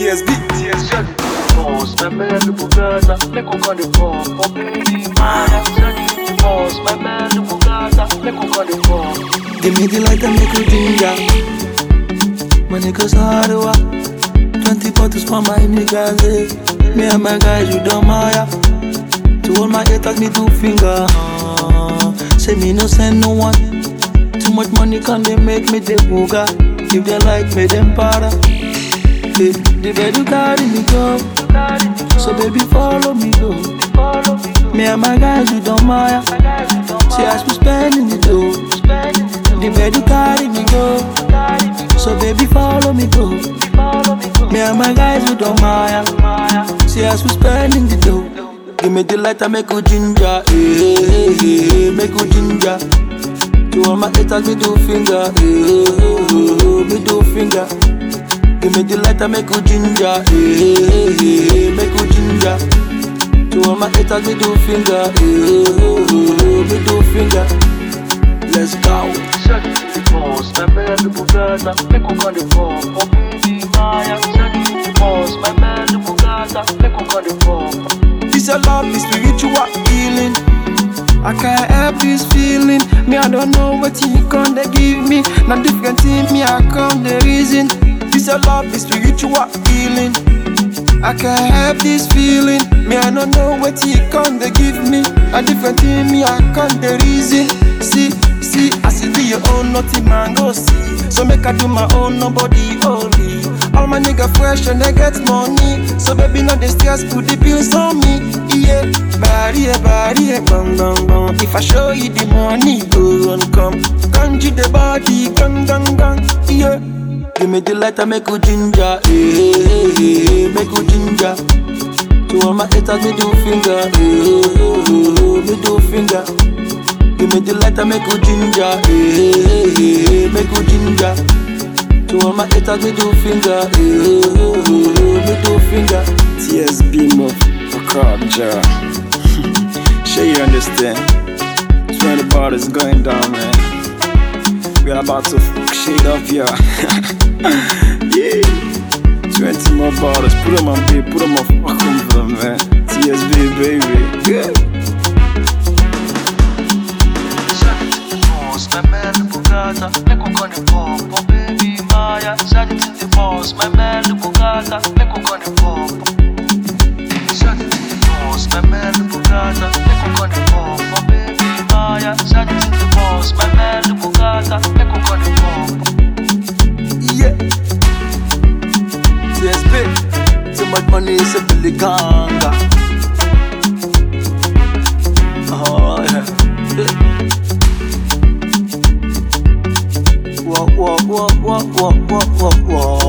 TSB. Boss, my man, the Bugata, make a call the phone. Oh, baby, Maya, boss, my man, the Bugata, make a call the phone. Give me the light and make you ginger. My niggas hard work. 20 bottles for my niggas, eh. Me and my guys, we don't mire. To all my haters, me do finger. Say me no send no one. Too much money can they make me the booga. If they like me, them para. Hey, the bed you carry me go. So baby, follow me go. Me and my guys, we don't mire. See as we spending the dough. The bed you carry me go. So baby, follow me go. Me and my guys, we don't mire. See as we spending the dough. Give me the light and make you ginger, make you ginger. To all my haters, me do finger, me do finger. Give me the light and make you ginger, make you ginger. To all my haters, me do finger, me do finger. Let's go. Boss, my man, the Bugata, make a call the phone. Oh, baby, Maya, boss, my man, the Bugata, make a call the phone. This your love, this spiritual healing. I can't help this feeling. Me, I don't know what you gonna give me. Not different thing, me, I come the reason. This your love, this spiritual healing. I can't help this feeling. Me, I don't know what you gonna give me. A different thing, me, I come the reason. See, I see do your own, nothing man go see. So make I do my own, nobody only. All my nigga fresh and they get money. So baby, not the stress, put the bills on me. Yeah, body, bang, bang, bang. If I show you the money, go and come. Kanji the body, gang, gang, gang. Yeah. Give me the light and make you ginger, make you ginger. To all my haters, me do finger, me do finger. Give me the light and make you ginger, make you ginger. To all my haters, me do finger, me do finger. TSB move for culture. Sure you understand. 20 bottles going down, man. We are about to fuck shit up, yeah. Yeah. 20 more bottles. Put them on beat, put them on fucking them, man. TSB, baby. Yeah. Boss, my man, the Bugata, make a call the phone. Oh, baby, Maya, shut it to the boss, my man, the Bugata, make a call the phone. Shut it to the boss, my man, the Bugata, make a call the phone. Oh, baby, Maya, shut it to the boss, my man, the Bugata, make a call the phone. Yeah. TSB. Too much money is a Billy Ganga. Oh yeah. Whoa.